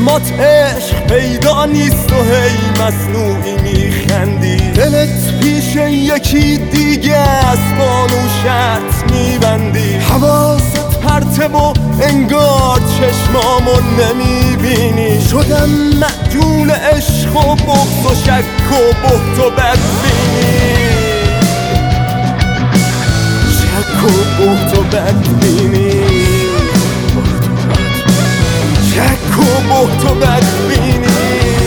چشمات عشق پیدا نیست و هی مصنوعی میخندی. دلت پیش یکی دیگه از بانوشت میبندی. حواست پرته و انگار چشمامو نمیبینی. شدم معجون عشق و بغض و شک و بهت و بدبینی. شک و بهت و بدبینی. شک و بهت و بدبینی.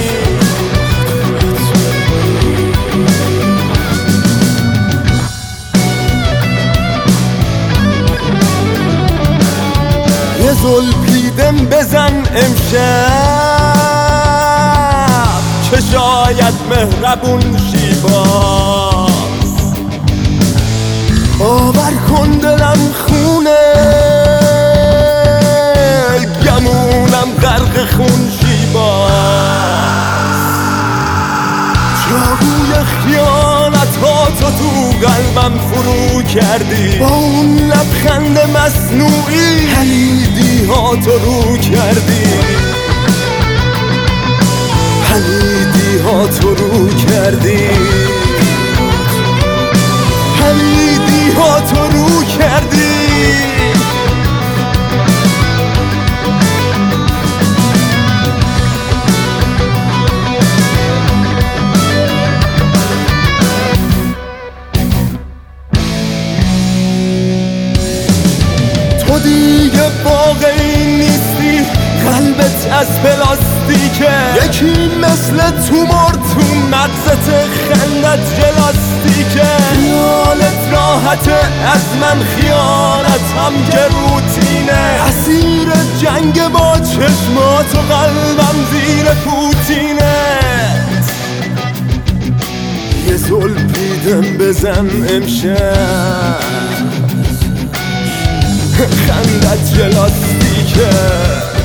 یه زلپیدم بزن امشب که شاید مهربون شی باز. باور کن دلم خونه گمونم غرق خون شی باز. چاقوی خیانت ها تو قلبم فرو کردی. با اون لبخند مصنوعی پلیدی ها تو رو کردی. پلیدی ها تو رو کردی. پلیدی ها تو رو کردی. تو دیگه واقعی نیستی. قلبت از پلاستیکه. یکی مثل تومور تو مغزت خندت جلاستیکه. خیالت راحته از من خیانتم که روتینه. اسیر جنگ با چشمات و قلبم زیر پوتینه. یه زلپیدم بزن امشب خندت جلاستیکه.